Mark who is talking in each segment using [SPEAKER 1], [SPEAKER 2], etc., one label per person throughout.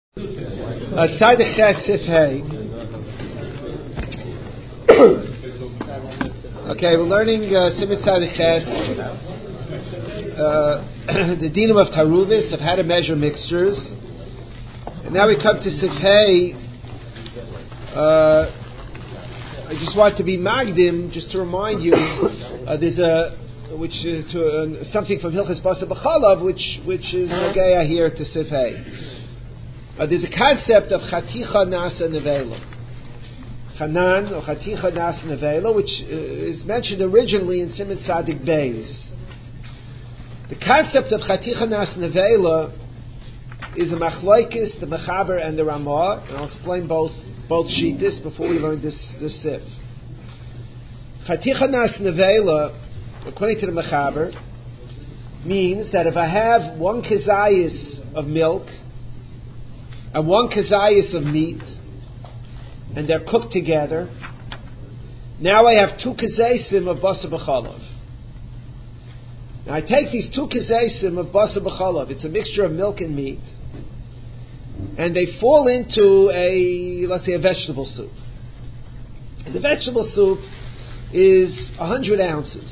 [SPEAKER 1] Tzaddik Ches Sif Hey. Okay, we're learning Simon Tzaddik Ches, the dinam of Taruvis, of how to measure mixtures. And now we come to Sif Hey. I just want to be magdim, just to remind you, there's something from Hilchos Basa B'chalav, which is Nagaya here to Sif Hey. There's a concept of Chaticha Nasa Nevela. Chanan, or Chaticha Nasa Nevela, which is mentioned originally in Simon Tzadik Beis. The concept of Chaticha Nasa Nevela is a machlokes, the Mechaber and the Ramah, and I'll explain both shittas before we learn this sif. Chaticha Nasa Nevela, according to the Mechaber, means that if I have one kezayis of milk and one kezayis of meat, and they're cooked together, now I have two kezaysim of basa b'chalav. Now I take these two kezaysim of basa b'chalav, it's a mixture of milk and meat, and they fall into let's say a vegetable soup. And the vegetable soup is 100 ounces.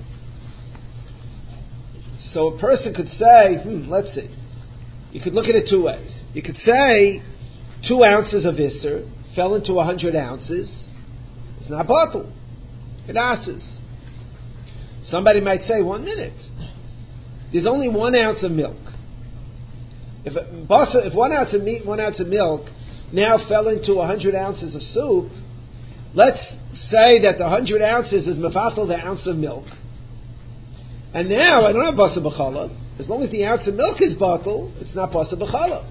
[SPEAKER 1] So a person could say, let's see, you could look at it two ways. You could say 2 ounces of Isser fell into 100 ounces. It's not bottle. It asses. Somebody might say, 1 minute. There's only 1 ounce of milk. If 1 ounce of meat, 1 ounce of milk now fell into 100 ounces of soup, let's say that the 100 ounces is mevatel the ounce of milk. And now I don't have basa b'chalav. As long as the ounce of milk is bottle, it's not basa b'chalav.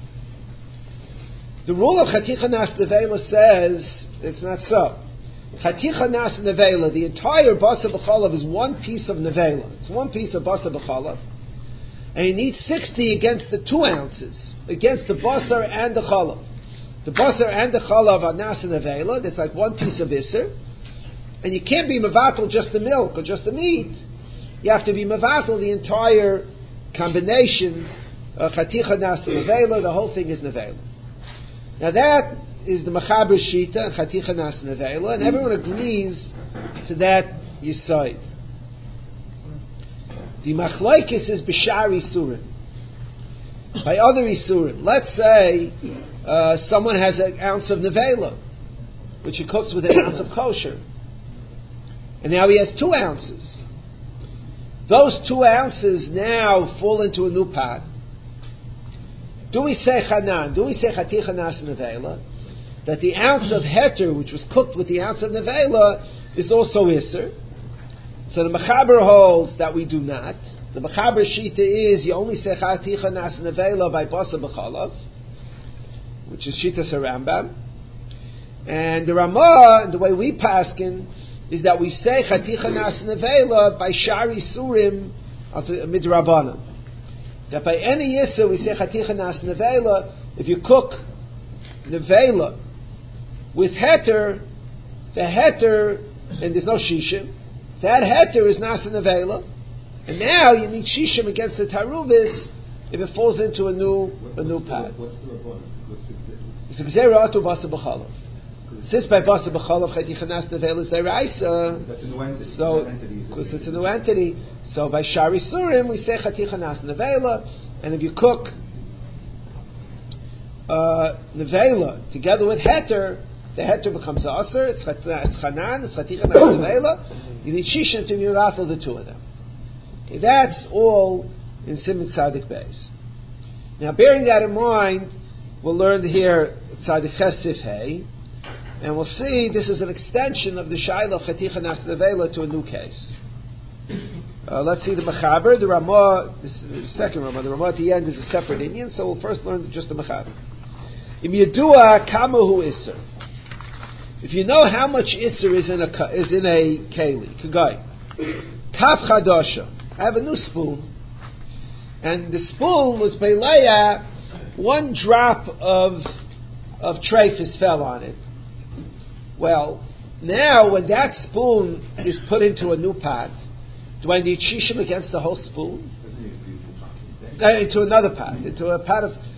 [SPEAKER 1] The rule of Chaticha Nas Nevela says it's not so. Chaticha Nas Nevela, the entire basa b'chalav is one piece of nevela. It's one piece of basa b'chalav, and you need 60 against the 2 ounces, against the basar and the chalav. The basar and the chalav are Nas Nevela. That's like one piece of Isser, and you can't be mevatel just the milk or just the meat. You have to be mevatel the entire combination of Chaticha Nas Nevela. The whole thing is nevela. Now that is the Mechaber Shita, Chaticha Nas Nevela, and everyone agrees to that Yisoid. The Machlokes is B'shar Isurim. By other Isurim, let's say someone has an ounce of Nevela, which he cooks with an ounce of kosher, and now he has 2 ounces. Those 2 ounces now fall into a new pot. Do we say chanan? Do we say chaticha nas nevela? That the ounce of heter, which was cooked with the ounce of nevela, is also iser. So the Mechaber holds that we do not. The Mechaber shita is you only say chaticha nas nevela by basa b'chalav, which is shita Rambam. And the Ramah, the way we paskin, is that we say chaticha nas nevela by shari surim midrabanan. That by any yisur we say chaticha nas nevela. If you cook nevela with heter, the heter, and there's no shishim, that heter is nas nevela, and now you need shishim against the taruvis if it falls into a new pot.
[SPEAKER 2] What's the rabbanon?
[SPEAKER 1] It's a gzeira atu basa b'chalav. Since by basa b'chalav chaticha nas nevela is deraisa,
[SPEAKER 2] that's a new entity.
[SPEAKER 1] so because it's a new entity. So by shari surim we say chaticha nas nevela, and if you cook nevela together with heter, the heter becomes aser. It's chanan, it's chaticha nas nevela. You need shisha to miracle the 2 of them. Okay, that's all in Simon Tzadik Beis. Now, bearing that in mind, we'll learn here Tzadik Ches Sif Hey, and we'll see this is an extension of the Shaila of chaticha nas nevela to a new case. Let's see the Mechaber, the Ramah, this is the second Ramah. The Ramah at the end is a separate Indian, so we'll first learn just the Mechaber. Im Yedua Kamahu Isser. If you know how much Isser is in a Keli, Kagai. Kaf Chadasha. I have a new spoon, and the spoon was Beleya, 1 drop of Trefus fell on it. Well, now when that spoon is put into a new pot, do I need shishim against the whole spoon? Into another pot, into a pot of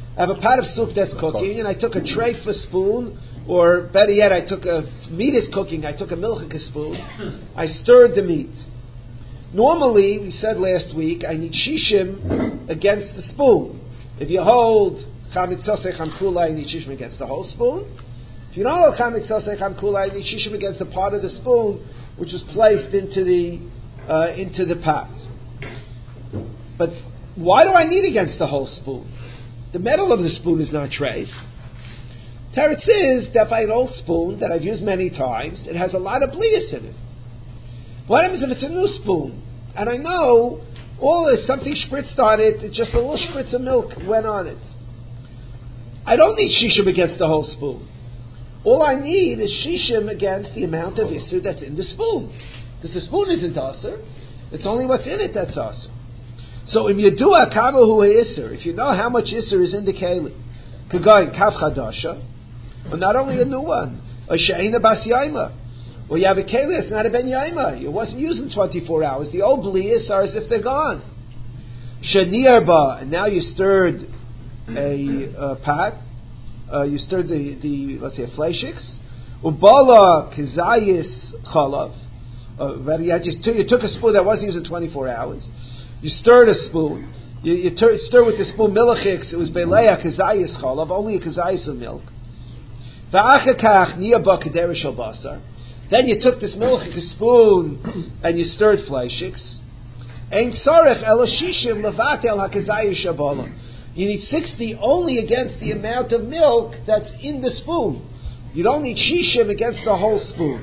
[SPEAKER 1] I have a pot of soup that's cooking, and I took a tray for spoon, or better yet, I took a meat is cooking. I took a milchik spoon. I stirred the meat. Normally, we said last week, I need shishim against the spoon. If you hold chamitzosei chamkula, you need shishim against the whole spoon. If you don't hold chamitzosei chamkula, you need shishim against the part of the spoon which was placed into the pot. But why do I need against the whole spoon? The metal of the spoon is not treif. Teretz is that by an old spoon that I've used many times, it has a lot of blias in it. What happens if it's a new spoon? And I know something spritzed on it, just a little spritz of milk went on it. I don't need shishim against the whole spoon. All I need is shishim against the amount of isser that's in the spoon. Because the spoon isn't aser, it's only what's in it that's aser. So if you do a kamahu isser, if you know how much isser is in the keli, could go in kaf chadasha, or not only a new one, a she'ena bas yaima, or you have a keli that's not a ben yaima, it wasn't used in 24 hours. The old blias are as if they're gone. Sheniyarba, and now you stirred a pot, you stirred the let's say a fleishiks, ubala kizayis chalav. You took a spoon that wasn't used in 24 hours. You stirred a spoon. You stir with the spoon milachix. It was beleya kazayis chalav, only a kazayis of milk. Va'achakach niyaba kederish al basar. Then you took this milachix spoon and you stirred fleishiks. Ein sarech ela shishim levatel hakazayis shabala. You need 60 only against the amount of milk that's in the spoon. You don't need shishim against the whole spoon.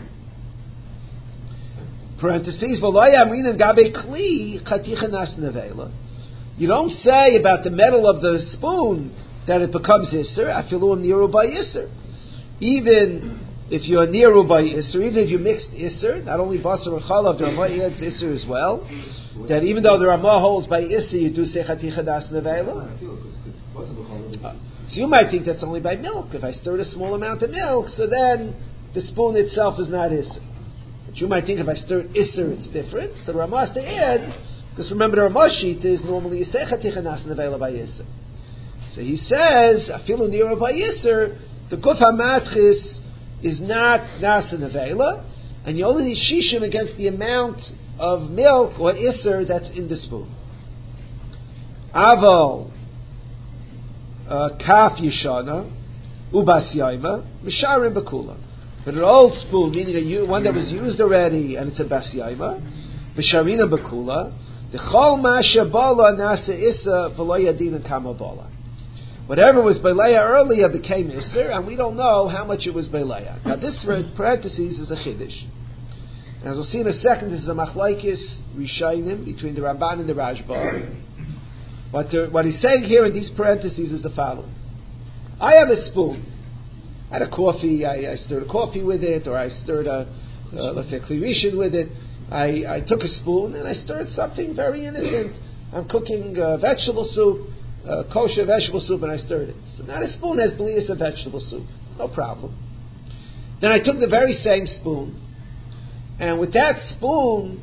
[SPEAKER 1] Parentheses, you don't say about the metal of the spoon that it becomes isser. Afilu niru by isser. Even if you're niru by isser, even if you mixed isser, not only basar and chalav, the Ramah adds isser as well. That even though the Ramah holds by isser, you do say chaticha das nevela. So you might think that's only by milk. If I stirred a small amount of milk, so then the spoon itself is not isser. You might think if I stir isser, it's different. So the Ramah has to add, because remember the Ramah sheet is normally yisei chaticha nas nevela by isser. So he says, afilu nira by isser, the guf hamatchis is not nas nevela, and you only need shishim against the amount of milk or isser that's in the spoon. Aval kaf yishana ubas yaima misharim bakula. But an old spoon, meaning one that was used already, and it's a bas yaima, b'sharina bakula, the chol masha bala nasa issa v'lo yadin kama bala. Whatever was beleya earlier became isser, and we don't know how much it was beleya. Now this parentheses is a chiddush. And as we'll see in a second, this is a machlaikis rishayim between the Ramban and the Rashba. What he's saying here in these parentheses is the following: I have a spoon. I had a coffee, I stirred a coffee with it, or I stirred let's say a klirishin with it. I took a spoon and I stirred something very innocent. I'm cooking vegetable soup, kosher vegetable soup, and I stirred it. So now the spoon has blias of vegetable soup. No problem. Then I took the very same spoon, and with that spoon,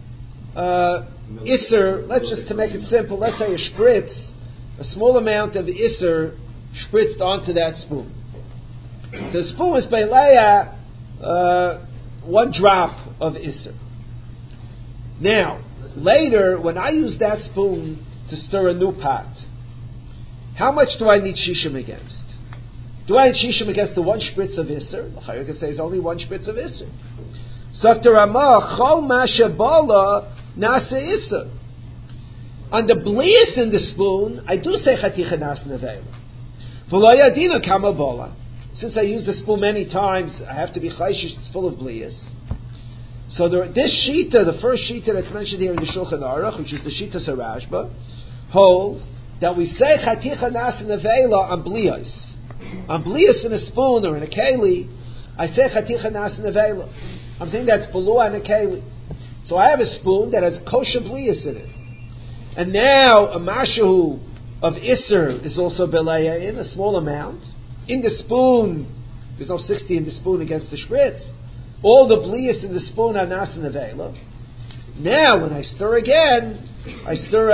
[SPEAKER 1] isser, to make it simple, let's say a spritz, a small amount of isser spritzed onto that spoon. The spoon is beleya, 1 drop of isser. Now, later, when I use that spoon to stir a new pot, how much do I need shishim against? Do I need shishim against the 1 spritz of isser? The Chayyim can say it's only 1 spritz of isser. Dr. Ramah, chol masha bala nasa isser. On the blias in the spoon, I do say chaticha nas nevela. V'lo yadina kama bala. Since I used the spoon many times, I have to be chayshish, it's full of blias. So this shita, the first shita that's mentioned here in the Shulchan Aruch, which is the shita Sarashba, holds that we say chaticha nas nevela on blias. On blias in a spoon or in a keli, I say chaticha nas nevela. I'm thinking that's below in a keli. So I have a spoon that has kosher blias in it. And now a mashahu of isser is also beleya in a small amount. In the spoon, there's no 60 in the spoon against the spritz. All the blias in the spoon are nas nevela. Now, when I stir again, I stir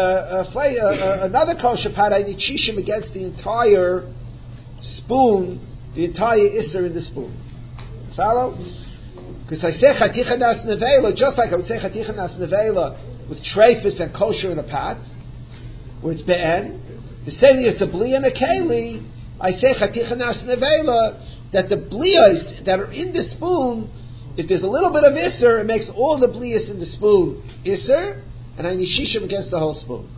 [SPEAKER 1] another kosher pot. I need shishim against the entire spoon, the entire isser in the spoon. Follow? Because I say chaticha nas nevela, just like I would say chaticha nas nevela with treifus and kosher in a pot, where it's be'en. The same is the bli and a keli. I say chaticha nas nevela, that the blias that are in the spoon, if there's a little bit of isser, it makes all the blias in the spoon isser, and I need shishim against the whole spoon.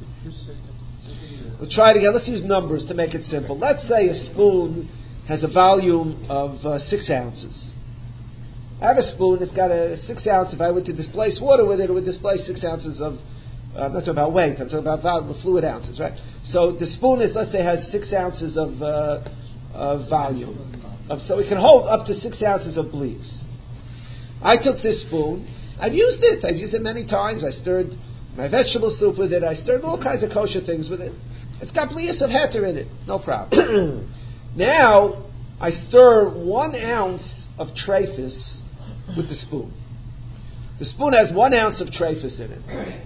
[SPEAKER 1] We'll try it again. Let's use numbers to make it simple. Let's say a spoon has a volume of 6 ounces. I have a spoon, it's got a 6 ounce. If I were to displace water with it would displace 6 ounces of, I'm not talking about weight, I'm talking about volume, fluid ounces, right? So the spoon is, let's say, has 6 ounces of volume. So it can hold up to 6 ounces of blias. I took this spoon, I've used it many times. I stirred my vegetable soup with it, I stirred all kinds of kosher things with it. It's got blias of heter in it, no problem. Now, I stir 1 ounce of treifus with the spoon. The spoon has 1 ounce of treifus in it.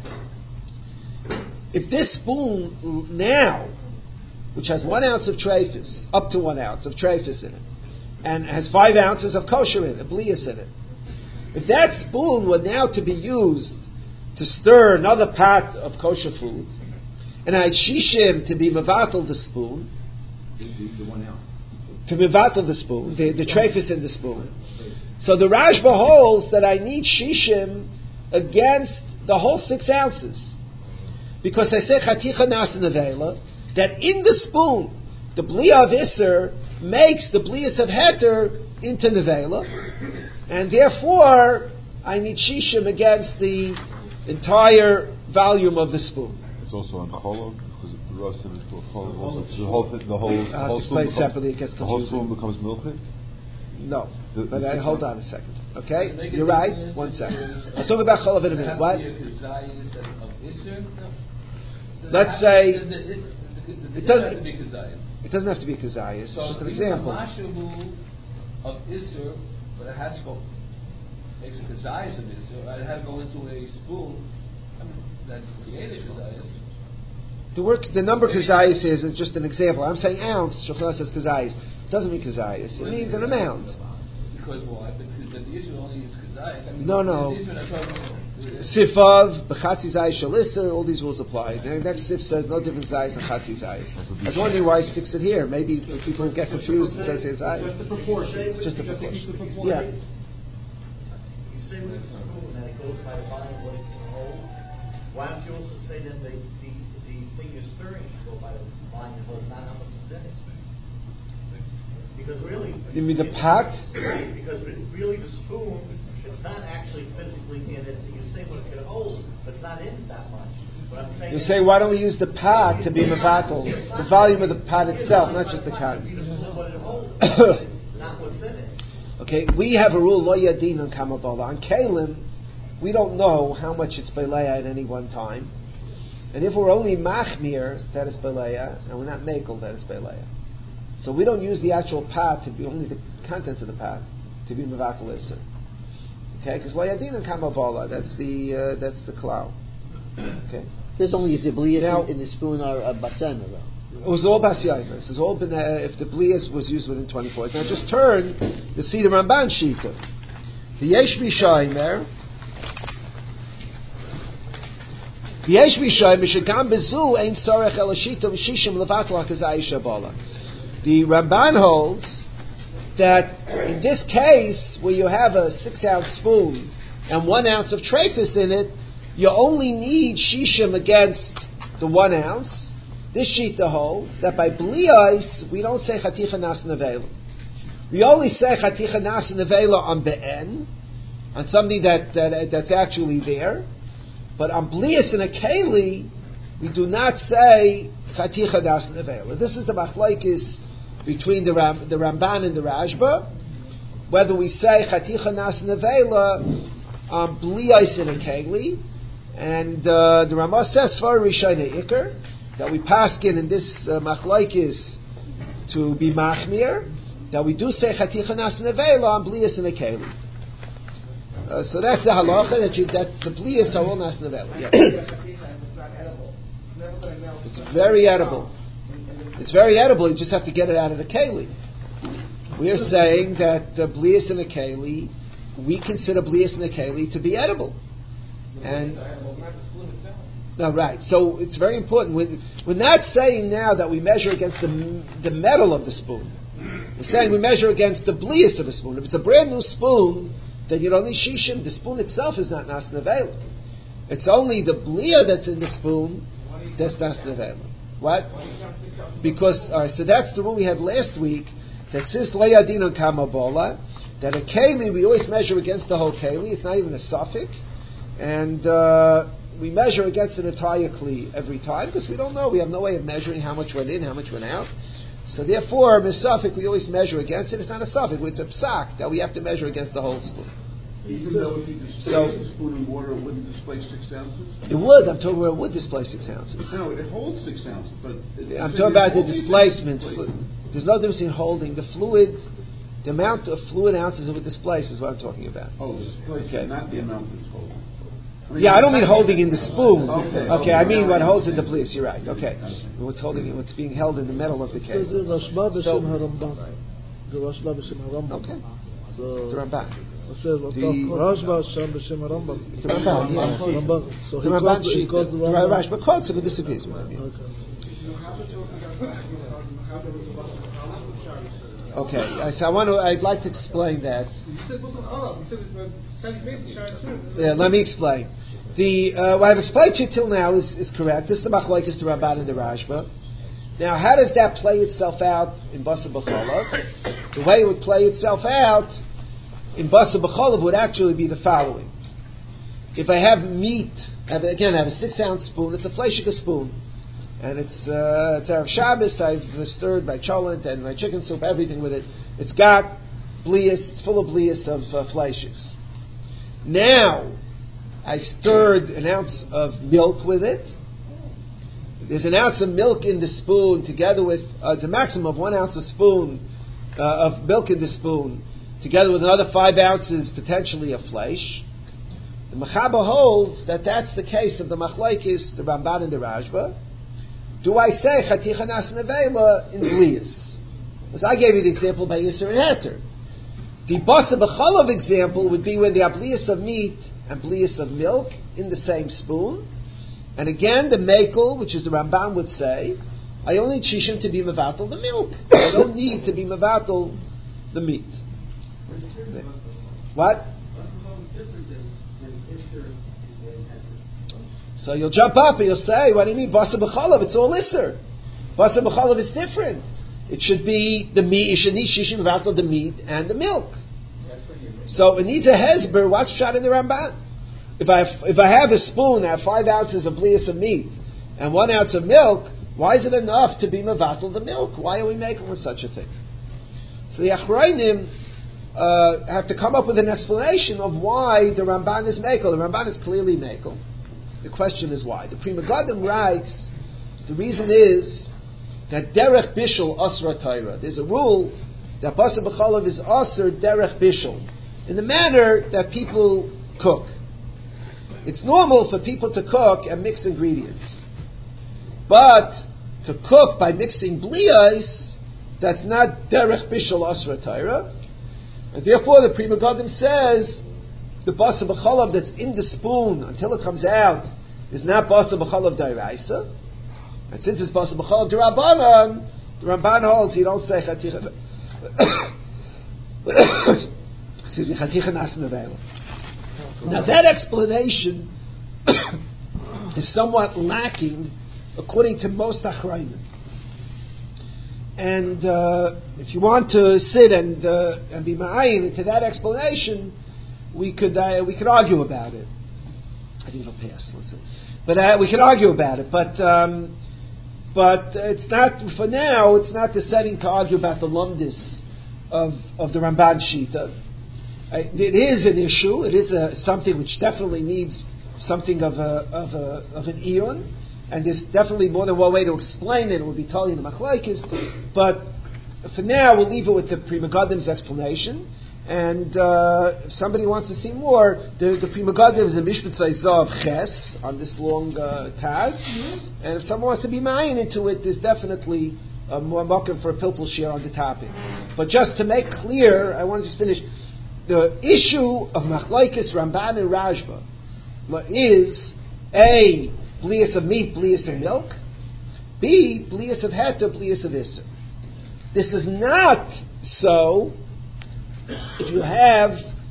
[SPEAKER 1] If this spoon now, which has 1 ounce of treifus, up to 1 ounce of treifus in it, and has 5 ounces of kosher in it, blias in it, if that spoon were now to be used to stir another pot of kosher food, and I had shishim to be mevatel the spoon,
[SPEAKER 2] the 1 ounce.
[SPEAKER 1] To mevatel the spoon, the treifus in the spoon. So the Rashba holds that I need shishim against the whole 6 ounces. Because I say chaticha nas nevela, that in the spoon, the blia of Isser makes the blias of heter into nevela, and therefore I need shishim against the entire volume of the spoon.
[SPEAKER 3] It's also on cholov, because the roasted into a cholov. Also, the whole spoon becomes,
[SPEAKER 1] separately, it gets confusing.
[SPEAKER 3] The whole spoon becomes milky?
[SPEAKER 1] No, but hold on a second. Okay, you're right. 1 second. I'll talk about cholov in a minute. What? Let's say it doesn't have to be kazayas. It doesn't have to be kazayas. It's just an example.
[SPEAKER 4] Of Isser, but it has to go, makes a kazayas of Isser, right? It had to go into a spoon that created kazayas.
[SPEAKER 1] The number kazayas is just an example. I'm saying ounce. Shulchan says kazayas. It doesn't mean kazayas. It means an amount.
[SPEAKER 4] Because why? Because the Isser only is kazayas.
[SPEAKER 1] No. Sifav, b'chatzi zayis shalisser, all these rules apply. The next sif says no different zayis and chatzi zayis. I was wondering why he sticks it here. Maybe people get confused and says it's zayis.
[SPEAKER 2] Just the proportion.
[SPEAKER 1] Just the proportion. Yeah.
[SPEAKER 2] You say with the spoon that it goes by the volume of what it can hold. Why don't you also say that the thing you're stirring should go by the volume of what not how much is in it? Because really,
[SPEAKER 1] you mean the pot?
[SPEAKER 2] Right. Because really the spoon, it's not actually physically in it. So you say what it can hold, but it's not in that much. But I'm saying
[SPEAKER 1] you say, why don't we use the pot to be mevatel? The volume of the pot itself, not just the pot.
[SPEAKER 2] What it holds, not what's in it.
[SPEAKER 1] Okay, we have a rule, lo yadin on kamabala. On kalim, we don't know how much it's beleya at any one time. And if we're only machmir, that is beleya, and we're not mekel, that is beleya. So we don't use the actual pot to be only the contents of the pot to be mevatel isser. Okay, because lo yadin on kamabala, that's the klal. Okay.
[SPEAKER 5] There's only if the blias in the spoon are basana though.
[SPEAKER 1] It was all bas yainer. This is all been if the blias was used within 24 hours. Now just turn to see the Ramban Shita. The Yesh B'Shaymer. The Yesh B'Shaymer Shegam Bezu Ein Sarech El Shita V'Shishim Levatla Kazai Shabala. The Ramban holds that in this case where you have a 6-ounce spoon and 1 ounce of treifus in it, you only need shishim against the 1 ounce. This shita holds that by bliais we don't say chaticha nas nevela. We only say chaticha nas nevela on be'en, on something that's actually there. But on blias and a keli, we do not say chaticha nas nevela. This is the machlokes between the Ramban and the Rashba, whether we say chaticha nas nevela on bliais and a keli. And the Ramah says for Rishayne Iker that we paskin in this machlokes to be machmir, that we do say chaticha nas nevela on blias and a keli. So that's the halacha that the bliyas are all nas nevela. Yeah. It's very edible. It's very edible. You just have to get it out of the keli. We are saying that the bliyas in the keli, we consider bliyas in the keli to be edible. And no, right. So it's very important. We're not saying now that we measure against the metal of the spoon. We're saying we measure against the bliyas of the spoon. If it's a brand new spoon, then you don't need shishim. The spoon itself is not nas nevela. It's only the bliyah that's in the spoon that's nas nevela. What? Because so that's the rule we had last week. That says le'adin on kamabola. That a keli we always measure against the whole keli. It's not even a suffix, and we measure against an entire kli every time because we don't know. We have no way of measuring how much went in, how much went out. So therefore, misafik we always measure against it. It's not a suffix; it's a psak that we have to measure against the whole spoon.
[SPEAKER 6] Even though if you display the spoon in water, it wouldn't display 6 ounces?
[SPEAKER 1] It would. I'm talking about it would display 6 ounces.
[SPEAKER 6] No, it holds 6 ounces, but...
[SPEAKER 1] I'm talking about the displacement. There's no difference in holding. The fluid, the amount of fluid ounces it would displace is what I'm talking about.
[SPEAKER 6] Oh, displacement, not the amount that's holding.
[SPEAKER 1] I don't mean holding in the spoon.
[SPEAKER 6] Okay,
[SPEAKER 1] I mean what holds in the bliss. You're right. Okay. What's being held in the middle of the cake.
[SPEAKER 5] The Rashba b'Shem HaRamban. The Rashba b'Shem HaRamban.
[SPEAKER 1] Okay.
[SPEAKER 5] So
[SPEAKER 1] The Ramban.
[SPEAKER 5] Rashba b'Shem HaRamban.
[SPEAKER 1] The Ramban, yeah.
[SPEAKER 5] Ramban. So
[SPEAKER 1] The Ramban
[SPEAKER 5] he
[SPEAKER 1] sheet.
[SPEAKER 5] calls
[SPEAKER 1] The
[SPEAKER 5] the Ramban.
[SPEAKER 1] Rashba quotes him and disagrees with him. Okay. So I'd like to explain that. Yeah, let me explain. What I've explained to you till now is correct. This is the machlokes to Ramban and the Rashba. Now, how does that play itself out in Basar B'Cholav? The way it would play itself out in Basar B'Cholav would actually be the following. If I have meat, I have a 6-ounce spoon, it's a fleishika spoon. And it's Erev Shabbos, I've stirred my cholent and my chicken soup, everything with it. It's got blias, it's full of blias of fleishiks. Now, I stirred an ounce of milk with it. There's an ounce of milk in the spoon together with, it's a maximum of 1 ounce of milk in the spoon, together with another 5 ounces potentially of flesh. The Mechaber holds that that's the case of the machlokes, the Ramban and the Rashba. Do I say chaticha nas nevela in blias? Because I gave you the example by Yisr and Heter. The Basar B'Cholav example would be when they have blias of meat and blias of milk in the same spoon. And again, the Mekel, which is the Ramban, would say, I only need shishim to be mevatel the milk. I don't need to be mevatel the meat. What? So you'll jump up and you'll say, what do you mean, Basar B'Cholav? It's all Isser. Basar B'Cholav is different. It should be the meat, you should need shishim mevatel the meat and the milk. So it needs a hezber, what's shot in the Ramban? If I have a spoon, I have 5 ounces of blias of meat and 1 ounce of milk, why is it enough to be mevatel the milk? Why are we making with such a thing? So the Achrayim have to come up with an explanation of why the Ramban is mekel. The Ramban is clearly mekel. The question is why. The Pri Megadim writes, the reason is that derech bishul asra Torah. There's a rule that Basar B'Cholav is asr derech bishul, in the manner that people cook. It's normal for people to cook and mix ingredients. But to cook by mixing bliyos, that's not derech bishul asra Torah. And therefore the Pri Megadim says the Basar B'Cholav that's in the spoon until it comes out is not Basar B'Cholav d'oraisa. And since it's Basar B'Cholav d'Rabbanan, the Ramban holds you don't say chaticha nas nevela. Now that explanation is somewhat lacking according to most Achrayim. And if you want to sit and be ma'ayin into that explanation, we could argue about it. I think it'll pass. But we could argue about it. But it's not for now. It's not the setting to argue about the lumdis of the Ramban Shita. It is an issue. It is something which definitely needs something of an iyun, and there's definitely more than one way to explain it. It would be totally in the machlokes, but for now we'll leave it with the Pri Megadim's explanation, And if somebody wants to see more, the Pri Megadim is a Mishpat Zav Ches on this long Taz. And if someone wants to be mine into it, there's definitely more mokum for a pilpul share on the topic. But just to make clear, I want to just finish. The issue of Machlaikis, Ramban, and Rashba is A, blias of meat, blias of milk, B, blias of heter, blias of isser. This is not so if you have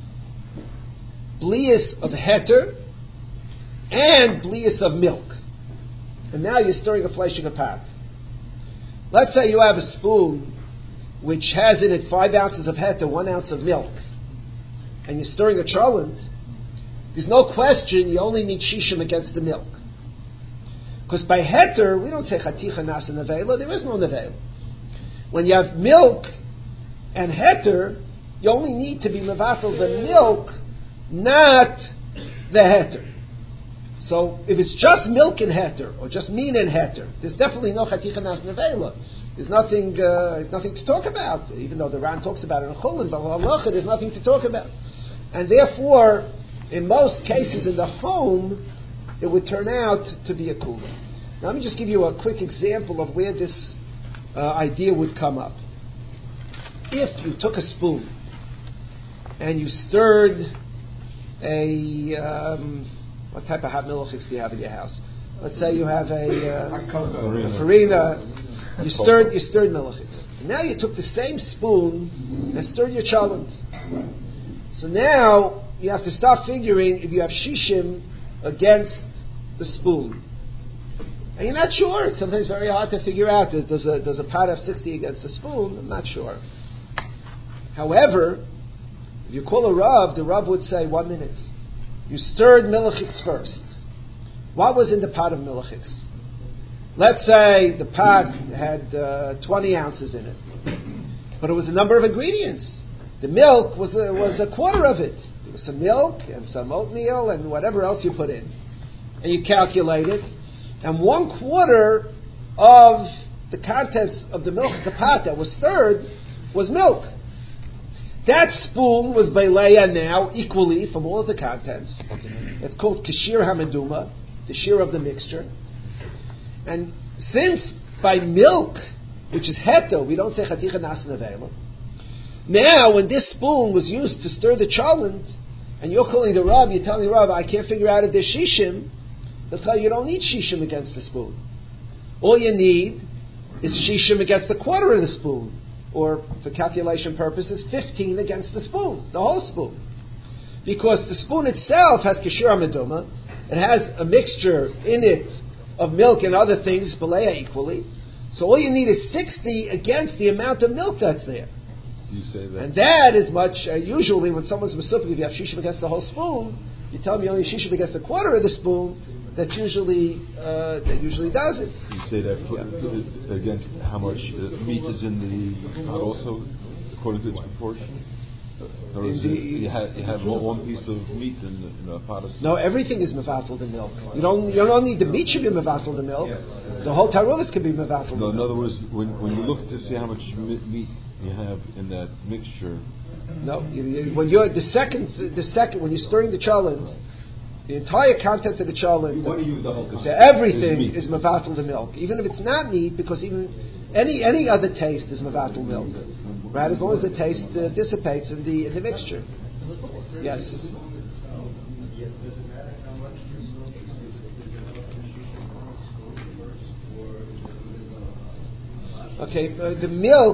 [SPEAKER 1] blias of heter and blias of milk. And now you're stirring a fleshing a pot. Let's say you have a spoon which has in it 5 ounces of heter, 1 ounce of milk, and you're stirring a cholent. There's no question you only need shishim against the milk. Because by heter, we don't say chaticha nas nevela, there is no nevela. When you have milk and heter, you only need to be mevatel the milk, not the heter. So if it's just milk and heter, or just meat and heter, there's definitely no chaticha nas nevela. There's nothing to talk about, even though the Ran talks about it in Chulin, but halacha, there's nothing to talk about. And therefore, in most cases in the home, it would turn out to be a kula. Now let me just give you a quick example of where this idea would come up. If you took a spoon and you stirred a what type of hot milchiks do you have in your house? Let's say you have a farina. You stirred milchiks. Now you took the same spoon and stirred your cholent. So now you have to start figuring if you have shishim against the spoon. And you're not sure. It's sometimes very hard to figure out. Does a pot have 60 against a spoon? I'm not sure. However, if you call a Rav, the Rav would say, 1 minute. You stirred milchiks first. What was in the pot of milchiks? Let's say the pot had 20 ounces in it. But it was a number of ingredients. The milk was a quarter of it. There was some milk and some oatmeal and whatever else you put in. And you calculate it. And 1/4 of the contents of the milk of the pot that was stirred was milk. That spoon was beileya now equally from all of the contents. It's called kashir hameduma, the shear of the mixture. And since by milk, which is heter, we don't say chaticha nas nevela. Now, when this spoon was used to stir the cholent, and you're calling the Rav, you're telling the Rav, I can't figure out if there's shishim, they'll tell you don't need shishim against the spoon. All you need is shishim against the quarter of the spoon, or for calculation purposes, 15 against the spoon, the whole spoon. Because the spoon itself has kashir meduma, it has a mixture in it of milk and other things, beleya equally. So all you need is 60 against the amount of milk that's there.
[SPEAKER 3] You say that.
[SPEAKER 1] And that is much, usually when someone's mesupik, if you have shishim against the whole spoon, you tell me only shishim against a quarter of the spoon, that usually does it.
[SPEAKER 3] You say that against how much meat is in the pot also, according to its proportion? Or is you have one piece of meat in a pot of soup?
[SPEAKER 1] No, everything is mevatel the milk. You don't need the meat should be mevatel the milk. The whole taruvis can be mevatel.
[SPEAKER 3] No, in other words, when you look to see how much meat you have in that mixture.
[SPEAKER 1] No, when you're the second when you're stirring the cholent, the entire content of the cholent, everything is mevatel the milk, even if it's not meat, because even any other taste is mevatel milk, right? As long as the taste dissipates in the mixture. Yes. Okay, the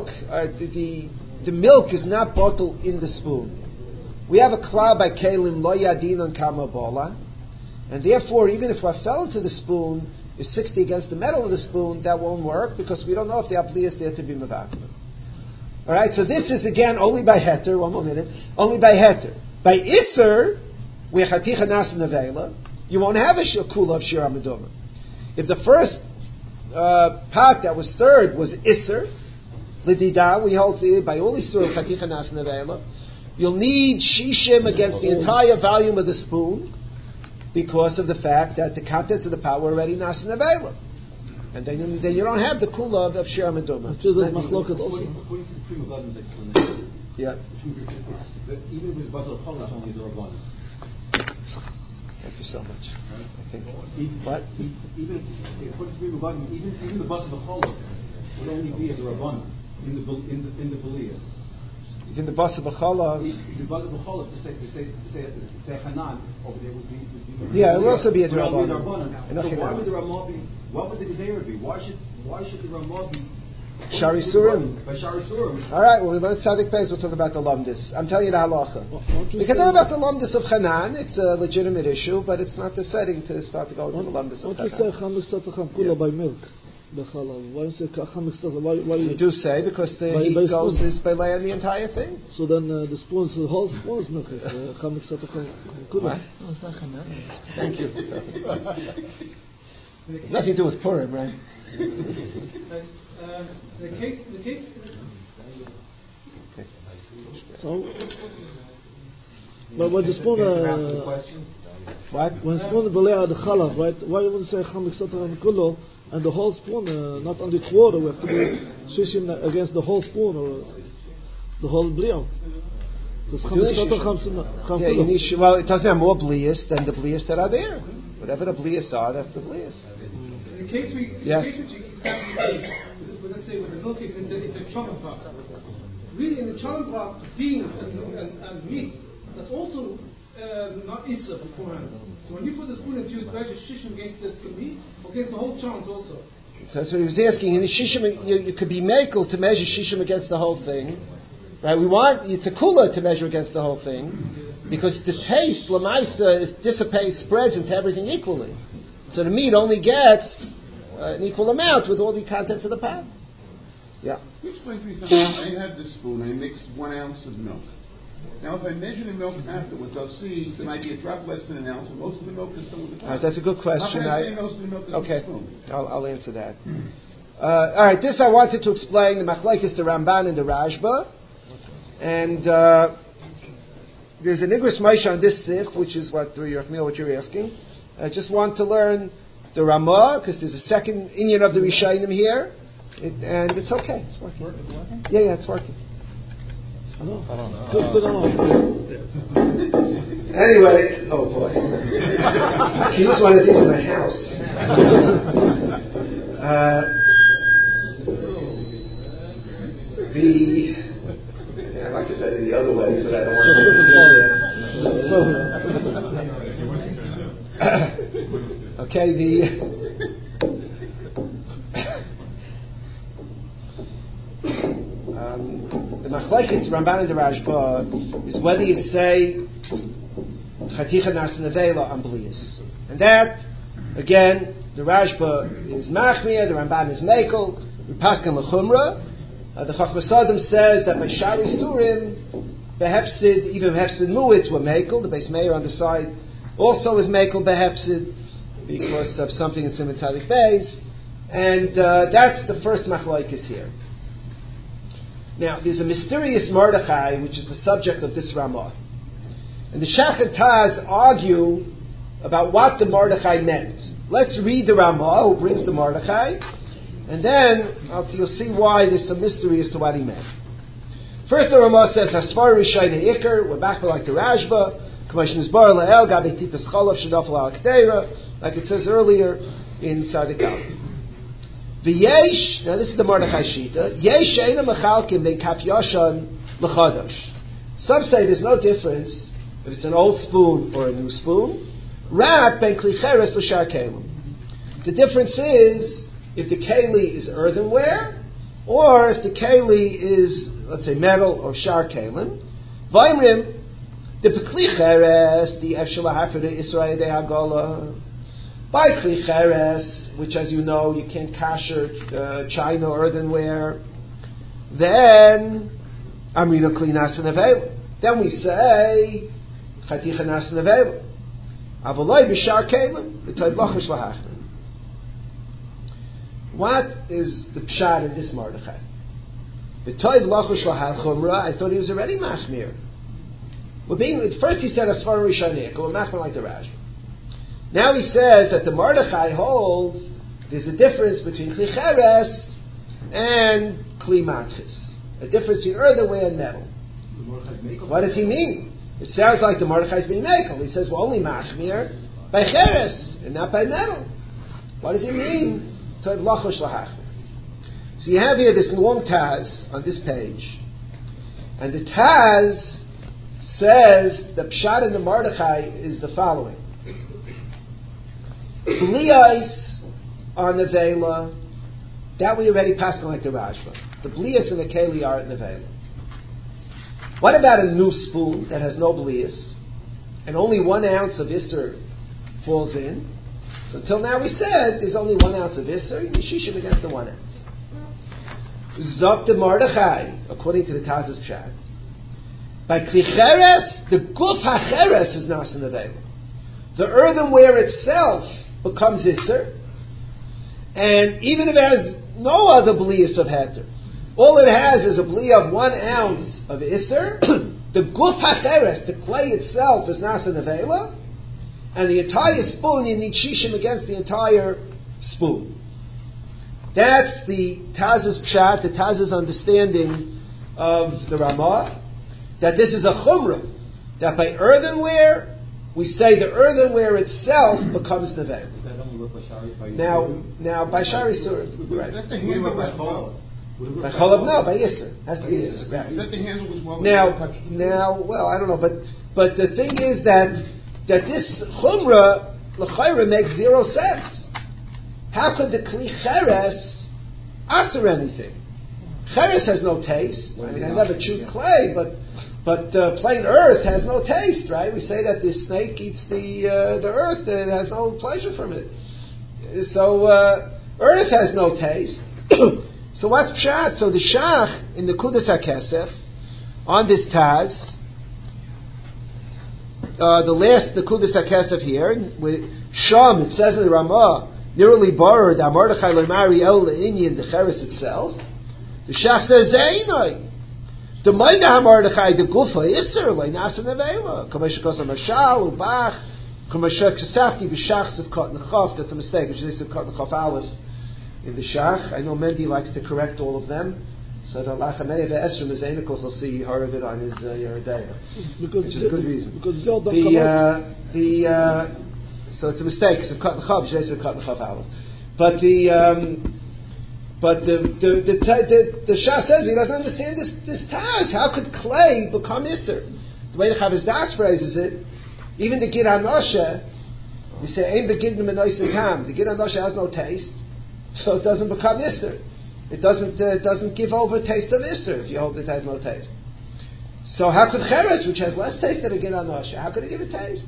[SPEAKER 1] milk is not bottled in the spoon. We have a klal by kalim lo yadin on kama bola, and therefore even if what fell into the spoon is 60 against the metal of the spoon, that won't work because we don't know if the apli is there to be mevatel. All right, so this is again only by heter. One more minute. Only by heter. By iser, where chaticha nas nevela, you won't have a kula of shir hameduma. If the first pot that was stirred was iser, l'dida, we hold by all isur chaticha nas nevela, you'll need shishim against the entire volume of the spoon because of the fact that the contents of the pot were already nas nevela. And then you don't have the kula of Shir Meduma.
[SPEAKER 5] According to the
[SPEAKER 7] Prima Gordon's explanation,
[SPEAKER 1] Yeah.
[SPEAKER 7] even with Basel Chol, it's only the Rabbanan.
[SPEAKER 1] Thank you so much. I think.
[SPEAKER 7] What? Even according to Prima Gordon, even the Basel Chol would only be as a Rabbanan in the Beliya.
[SPEAKER 1] In the bus of B'chala.
[SPEAKER 7] The Basel Chol to say Hanan over there would be.
[SPEAKER 1] Yeah, it would also be a
[SPEAKER 7] Rabbanan. So why would the Ramah be? What would the Gezeira be? Why should the Ramah be?
[SPEAKER 1] Shari Surim.
[SPEAKER 7] By Shari Surim.
[SPEAKER 1] All right, well, we learned Tzadik Beis, we'll talk about the Lumdis. I'm telling you the halacha. We can talk about the Lumdis of Hanan. It's a legitimate issue, but it's not the setting to start to go into the Lumdis of Hanan.
[SPEAKER 5] What you say Chamik Satacham Kula by milk? Why you say Chamik Satacham? Why
[SPEAKER 1] You do say, because the heat goes is by laying the entire thing.
[SPEAKER 5] So then the spoons, the whole spoon is milk. Chamik Satacham Kula.
[SPEAKER 8] No, it's not Hanan.
[SPEAKER 1] Thank you. Nothing to do with Purim, right?
[SPEAKER 9] The case.
[SPEAKER 5] So, but when the spoon,
[SPEAKER 1] What?
[SPEAKER 5] when spoon belea the chalav, right? Why you wouldn't say chamik satara mikulo and the whole spoon, not only quarter? We have to do shishim against the whole spoon or the whole bliya. Because chamik satara
[SPEAKER 1] Yeah, you need, well, it doesn't have more blias than the blias that are there. Whatever the blias are, that's the blias.
[SPEAKER 9] In the case
[SPEAKER 1] Yes.
[SPEAKER 9] Let's say with the milk cakes, it's a chocolate pot. Really, in the chocolate pot, beans and meat, that's also not Issa beforehand. So when you put the spoon into it, measure shishim against the meat, or against the whole chant also.
[SPEAKER 1] So that's what he was asking. In the shishim, you could be makel to measure shishim against the whole thing. Right? We want it's a kula to measure against the whole thing, because the taste, lamaisa, dissipates, spreads into everything equally. So the meat only gets an equal amount with all the contents of the pot. Yeah.
[SPEAKER 6] You explain to me something. I have this spoon. I mix 1 ounce of milk. Now, if I measure the milk afterwards, I'll see there might be a drop less than an ounce, and most of the milk is still in the pot.
[SPEAKER 1] That's a good question.
[SPEAKER 6] How can I say most of the milk is in the spoon?
[SPEAKER 1] I'll answer that. All right, this I wanted to explain the machlekes, the Ramban and the Rashba, and there's an Igros Moshe on this sif, which is what you're asking. I just want to learn the Ramah, because there's a second inyan of the Rishayim here, and it's okay. It's working. Yeah, it's working. Anyway, oh boy. I can use one of these in my house. I like it better the other way, but I don't want to. Okay, the machlekes, Ramban and the Rashba, is whether you say chaticha nasanavela on blias, and that again the Rashba is machmir, the Ramban is mekel, we paskin lechumra. The Chachmas Adam says that by Shari Surim, behefsid, even behefsid mu'it were mekel. The Beis Meir on the side also is mekel behefsid because of something in Simon Tzadik Beis, and that's the first machlokes here. Now, there's a mysterious Mordechai, which is the subject of this Ramah. And the Shach and Taz argue about what the Mordechai meant. Let's read the Ramah, who brings the Mordechai, and then you'll see why there's some mystery as to what he meant. First, the Ramah says, Hasfar Rishayna Iker, we're back like the Rashba, Commission is Bar La'el, Gabi Tipas Cholav, Shadaf La'aktera, like it says earlier in Tzadik Aleph. V'yesh, now this is the Mordechai Shita, Yesh Eina Mechalkim Ben Kaf Yashan L'Chadash. Some say there's no difference if it's an old spoon or a new spoon. Rak Ben Kli Cheres L'Shar Kelim. The difference is if the keli is earthenware, or if the keli is, let's say, metal or shar kelim. Vaimrim, the Kli Cheres, the Efshel HaHafer Israel De Hagola. By Kli Cheres, which as you know, you can't kasher china or earthenware, then Amrina Kli Nasan Avela. Then we say Chaticha Nasan Avela. Avaloi B'Shar Kelim, the Toiv Lachash LaHafer. What is the pshat in this Mordechai? The Toiv Lachash LaHachumra, I thought he was already machmir. First he said Asfar Rishonik, or machmir like the Rashba. Now he says that the Mordechai holds there's a difference between Kli Cheres and Kli Matchis. A difference between earthenware and metal. What does he mean? It sounds like the Mordechai is being mekel. He says, well, only machmir by cheres and not by metal. What does he mean? So you have here this long Taz on this page, and the Taz says the pshat in the Mordechai is the following: Blias on the Vela, that we already passed on like the Rashba. The Blias and the Keli are in the Vela. What about a new spoon that has no blias and only 1 ounce of Isser falls in? So until now we said there's only 1 ounce of Isser, Yeshishim against the 1 ounce. Zok the Mordechai, according to the Taz's Pshat, by Kli Cheres, the Guf HaCheres is Nasan Avela. The earthenware itself becomes Isser, and even if it has no other blias of Heter, all it has is a bli of 1 ounce of Isser. The Guf HaCheres, the clay itself, is Nasan Avela, and the entire spoon, you need Shishim against the entire spoon. That's the Taz's Pshat, the Taz's understanding of the Ramah, that this is a Chumrah, that by earthenware, we say the earthenware itself becomes Neveh. Now, by Shari Surah, right.
[SPEAKER 6] Is that the handle as well?
[SPEAKER 1] By Cholav, no, by Yisr. Has to be Yisr. Right.
[SPEAKER 6] Is that the handle as well?
[SPEAKER 1] Now, well, I don't know, but the thing is that this Chumrah, L'chayra, makes 0 sense. How could the Kli Cheres answer anything? Cheres has no taste. I mean, I never chewed clay, but plain earth has no taste, right? We say that the snake eats the earth; it has no pleasure from it. So earth has no taste. So what's pshat? So the Shach in the Kudas HaKesef on this Taz, the Kudas HaKesef here with Sham, it says in the Ramah, nearly borrowed Mordechai Lemari El Inyan the Cheres itself. The Shach says Zainai. The Maida Mordechai the Gufa Isser like Nasa Nevela. Kamesh Kosa Mashal Ubach Kameshek Safti B'Shachs of Kot Nechaf. That's a mistake. Which is Kot Nechaf Aleph in the Shach. I know Mendy likes to correct all of them. So the Lachamei of Esrim is Einikos will see part of it on his Yeridea, which is a good reason.
[SPEAKER 5] Because
[SPEAKER 1] so it's a mistake. So Kot Nechaf, Jezir Kot Nechaf Aleph. But the Shah says he doesn't understand this Taz. How could clay become Isser? The way the Chavis Das phrases it, even the Gid HaNoshe, we say Ein Begidnim Enoisim Tam. The Gid HaNoshe has no taste, so it doesn't become Isser. It doesn't give over taste of Isser if you hold it has no taste. So how could Cheres, which has less taste than a Gid HaNoshe, how could it give it taste?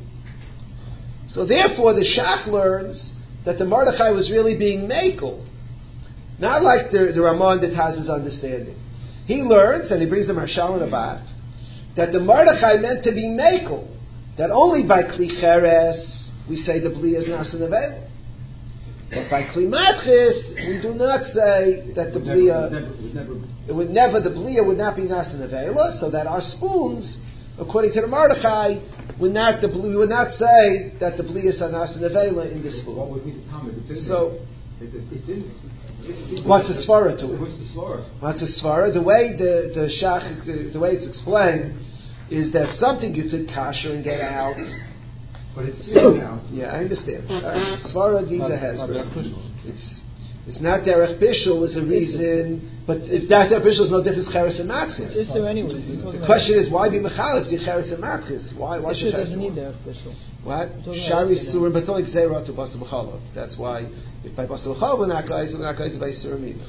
[SPEAKER 1] So therefore, the Shach learns that the Mordechai was really being makel. Not like the Ramah that has his understanding. He learns, and he brings the Marshal in about, that the Mordechai meant to be mekel, that only by Kli Cheres we say the Bli is Nasan Avela. But by Kli Matchis, we do not say that the Blia, the Blia would not be Nasan Avela, so that our spoons, according to the Mordechai, we would not say that the Blia is Nasan Avela in the spoon.
[SPEAKER 7] What would be the comment?
[SPEAKER 1] So,
[SPEAKER 7] it's in.
[SPEAKER 1] What's the svara to it?
[SPEAKER 7] What's the svara?
[SPEAKER 1] What's the svara? The way the Shach, the way it's explained is that something you could kasher and get out.
[SPEAKER 7] But it's still now.
[SPEAKER 1] Yeah, I understand. Svara needs a hezbollah. It's not derech bishul is a reason, but if that derech bishul is no different cheres and matchis.
[SPEAKER 8] Is there anyway?
[SPEAKER 1] The question is why be mechalef the cheres and matchis? Why should
[SPEAKER 8] doesn't need derech bishul?
[SPEAKER 1] What? Shari surim, but it's only zera to basa mechalef. That's why if by basa mechalef we're not guys by surim either.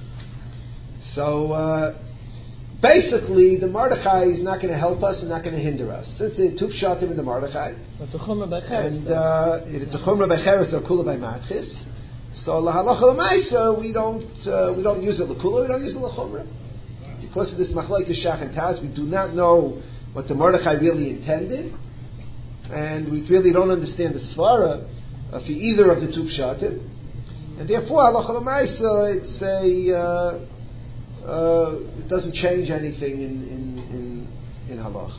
[SPEAKER 1] So basically, the Mordechai is not going to help us and not going to hinder us. Since the two shatim in the Mordechai,
[SPEAKER 8] it's a chumrah by cheres,
[SPEAKER 1] and if it's a chumrah by cheres or kula by matchis. So lahalacha l'maisa we don't use it l'kula, we don't use it l'chumrah. Because of this machlokes Shach and Taz, we do not know what the Mordechai really intended, and we really don't understand the svara for either of the two pshatim, and therefore halacha l'maisa it's it doesn't change anything in halacha.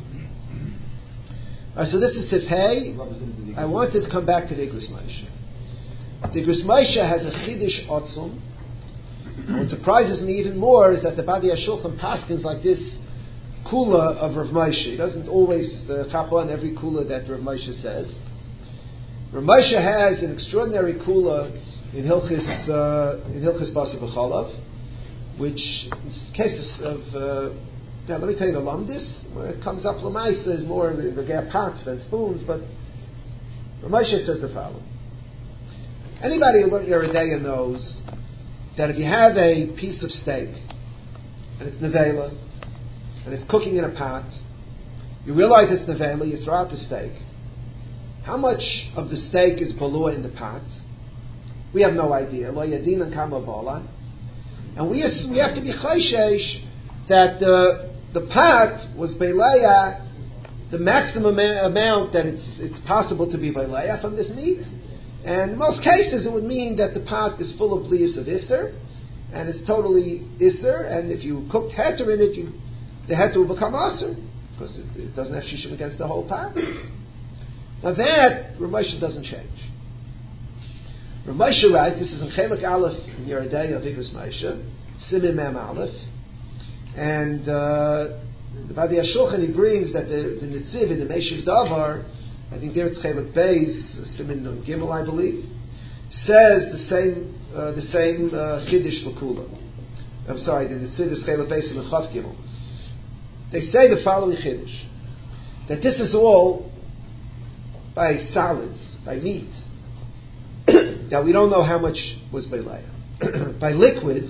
[SPEAKER 1] So this is Sif Hey. I wanted to come back to the Igros Moshe. The Igros Moshe has a Chiddush Otzum. And what surprises me even more is that the Badi HaShulchan paskins like this kula of Rav Moshe. He doesn't always chapa on every kula that Rav Moshe says. Rav Moshe has an extraordinary kula in Hilchis Basa B'Chalav, which in cases of now let me tell you the Lamdis, where it comes up Lamaisa is more regard pots than spoons, but Rav Moshe says the following. Anybody who learned Yeridea knows that if you have a piece of steak and it's nevela and it's cooking in a pot, you realize it's nevela, you throw out the steak. How much of the steak is balua in the pot? We have no idea. Lo yadin and kama bola. And we have to be chayshesh that the pot was beleya, the maximum amount that it's possible to be beleya from this meat. And in most cases it would mean that the pot is full of blias of Isser, and it's totally Isser, and if you cooked heter in it, the heter will become Aser, because it doesn't have shishim against the whole pot. Now that, Rav Moshe doesn't change. Rav Moshe writes, this is in Chelik Aleph in Yeridea of Igros Moshe, Simin Mem Aleph, and the Badi HaShulchan, he brings that the Netziv in the Meshiv Davar, I think there it's Chelik Beis, Simin Nun Gimel, I believe, says the same Chiddush L'Kula. I'm sorry, the Netziv is Chelik Beis and Chav Gimel. They say the following Chiddush, that this is all by solids, by meat. Now we don't know how much was Beleya. By liquids,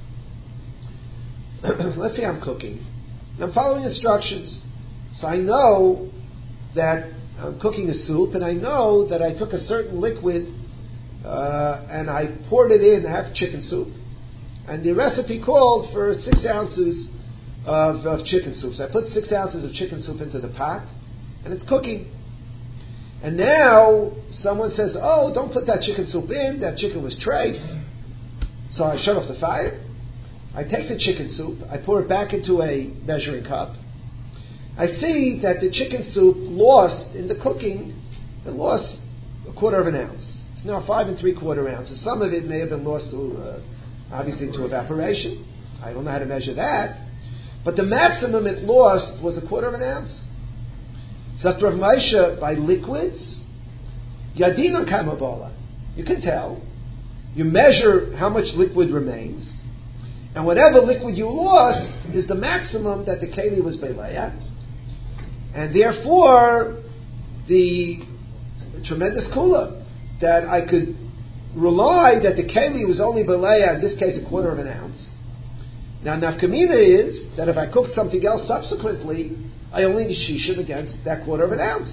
[SPEAKER 1] let's say I'm cooking, and I'm following instructions. So I know that I'm cooking a soup, and I know that I took a certain liquid and I poured it in half chicken soup, and the recipe called for 6 ounces of chicken soup. So I put 6 ounces of chicken soup into the pot, and it's cooking. And now someone says, "Oh, don't put that chicken soup in. That chicken was treif." So I shut off the fire. I take the chicken soup. I pour it back into a measuring cup. I see that the chicken soup lost in the cooking. It lost 1/4 ounce. It's now 5 3/4 ounces. Some of it may have been lost to, obviously, to evaporation. I don't know how to measure that. But the maximum it lost was 1/4 ounce. So Rav Moshe, by liquids, yadin kama bola. You can tell. You measure how much liquid remains, and whatever liquid you lost is the maximum that the keli was beleya, and therefore the tremendous kula that I could rely that the keli was only beleya, in this case 1/4 ounce. Now nafkamina is that if I cooked something else subsequently, I only need shishim against that 1/4 ounce.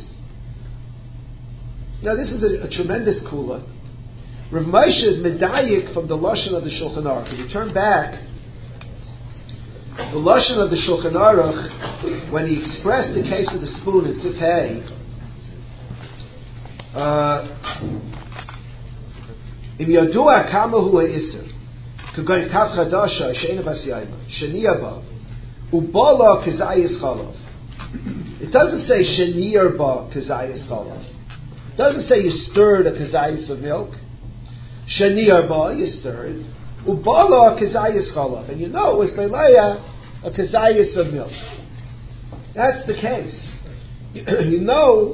[SPEAKER 1] Now this is a tremendous kula. Rav Moshe is medayik from the lashon of the Shulchan Aruch. If you turn back, the lashon of the Shulchan Aruch, when he expressed the case of the spoon in Sif Hey, im yadua kama hu ha'isr, k'goyin kav chadasha, she'ena bas yayma, sheniya ba, ubala k'zayis chalav. It doesn't say shenir ba k'zayis chalav. It doesn't say you stirred a k'zayis of milk. Shenir ba, you stirred. Ubala k'zayis chalav. And you know it was beleya, a k'zayis of milk. That's the case. You know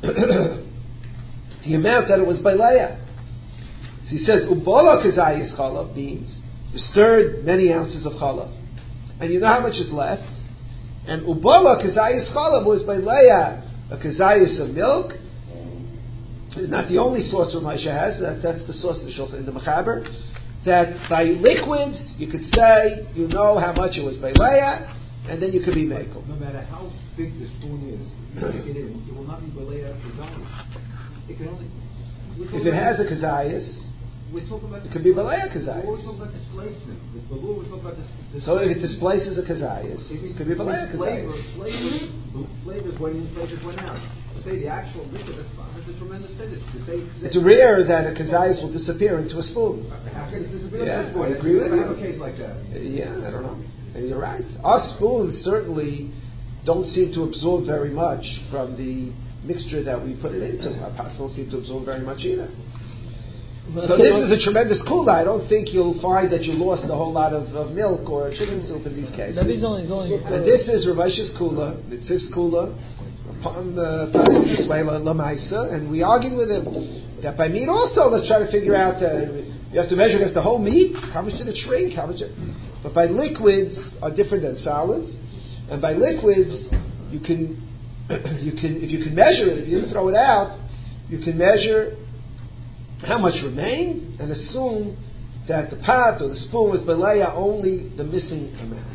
[SPEAKER 1] the amount that it was beleya. So he says, ubala k'zayis chalav means you stirred many ounces of chalav. And you know how much is left. And ubala k'zayis chalav was beleya, a k'zayis of milk. It's not the only source Rav Moshe has. That's the source of the Shulchan in the Mechaber. That by liquids you could say you know how much it was beleya, and then you could be mekel.
[SPEAKER 7] No matter how big the spoon is, you take it in. It will not be beleya k'zayis. It can only.
[SPEAKER 1] If it has a k'zayis, it could be beleya k'zayis.
[SPEAKER 7] We're talking about displacement. We're talking about this.
[SPEAKER 1] So if it displaces a kazayas, it could be beleya kazayas.
[SPEAKER 7] Flavors went out. To say the actual liquid, that's a tremendous finish.
[SPEAKER 1] It's rare that a kazayas will disappear into a spoon.
[SPEAKER 7] How can it disappear?
[SPEAKER 1] Yeah, I agree with you.
[SPEAKER 7] I have a case like that.
[SPEAKER 1] Yeah, I don't know. And you're right. Our spoons certainly don't seem to absorb very much from the mixture that we put it into. Our pots don't seem to absorb very much either. So this is a tremendous kula. I don't think you'll find that you lost a whole lot of milk or chicken soup in these cases.
[SPEAKER 8] That is only going.
[SPEAKER 1] And this is Rav Moshe's kula, Nitziv's kula, upon the Yisrael Lamaisa, and we argued with him that by meat also, let's try to figure out, you have to measure against the whole meat, how much did it shrink, but by liquids are different than solids, and by liquids, you can, if you can measure it, if you didn't throw it out, you can measure how much remained, and assume that the pot or the spoon was belaya only the missing amount.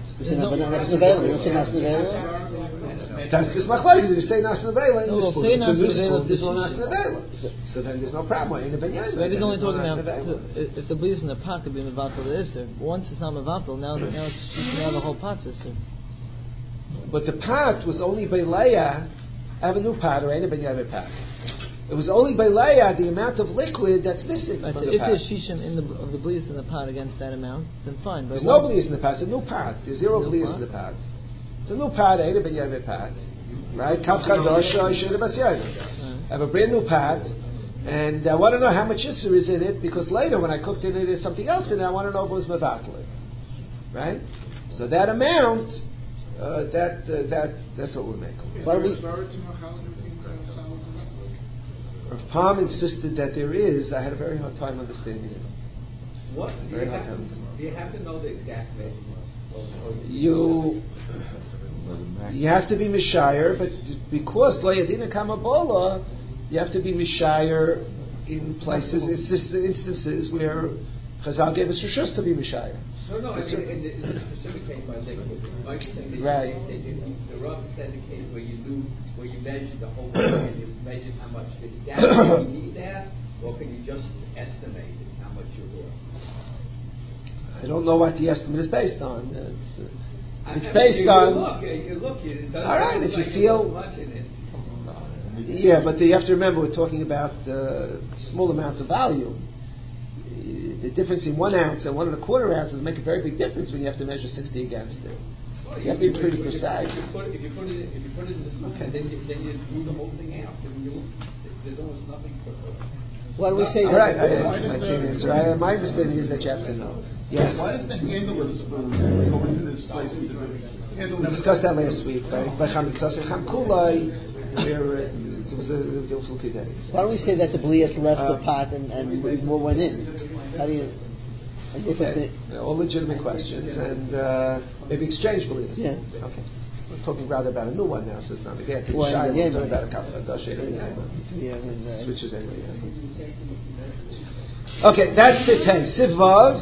[SPEAKER 1] That's this machlokes. If you say nas nevela in the spoon, it's a new spoon. There's no nas nevela. So then there's no problem. In the benyan,
[SPEAKER 8] maybe he's only talking about if the bleach in the pot could be mevatel the iser. Once it's not mevatel, now the whole pot's iser.
[SPEAKER 1] But the pot was only belaya. I have a new pot or ain't a benyan pot. It was only belaya the amount of liquid that's missing from the
[SPEAKER 8] if
[SPEAKER 1] pot.
[SPEAKER 8] there's shishan of the bleach in the pot against that amount, then fine. But
[SPEAKER 1] there's no bleach in the pot. It's a new pot. There's zero bleach in the pot. It's a new pot, ain't a benyamin pot, right? Kav chadosh, I have a brand new pot, and I want to know how much isser is in it, because later when I cooked it, there's something else in it. I want to know if it was mevatler, right? So that amount, that's what we're making. Rav Palm insisted that there is. I had a very hard time understanding it.
[SPEAKER 4] What do you have to know the exact measurement?
[SPEAKER 1] You have to be Mishayr, but because Lo Yadina Kamabola, you have to be Mishayr in places, instances where Chazal gave us Rishus to be Mishayr.
[SPEAKER 4] No, in the specific case by liquid.
[SPEAKER 1] Right.
[SPEAKER 4] The Rav said the case where you measured the whole thing and you measured how much. Did you actually need that, or can you just estimate how much you were?
[SPEAKER 1] I don't know what the estimate is based on. It's based on. All right, if you feel. Yeah, but you have to remember we're talking about small amounts of volume. The difference in 1 ounce and 1 1/4 ounces make a very big difference when you have to measure 60 against it. So you have to be pretty precise.
[SPEAKER 4] If you put it in the spoon, then you do the whole thing out. There's almost nothing to
[SPEAKER 8] Why do we say
[SPEAKER 1] that? All right, I can't answer. My understanding is that you have to know. Yes.
[SPEAKER 6] Why does the handle of the spoon go into this place?
[SPEAKER 1] We discussed that last week, right? By Cham Kulai, where it was the Dilful Kedei.
[SPEAKER 10] Why don't we say that the Blias left the pot and more went in? How do you?
[SPEAKER 1] Okay. All legitimate questions, and maybe exchange Blias.
[SPEAKER 10] Yeah.
[SPEAKER 1] Okay. We're talking rather about a new one now, so it's not again.
[SPEAKER 10] Well,
[SPEAKER 1] we're talking about a Kafadosh. Switches anyway. Okay, that's it. Hey, Sivav.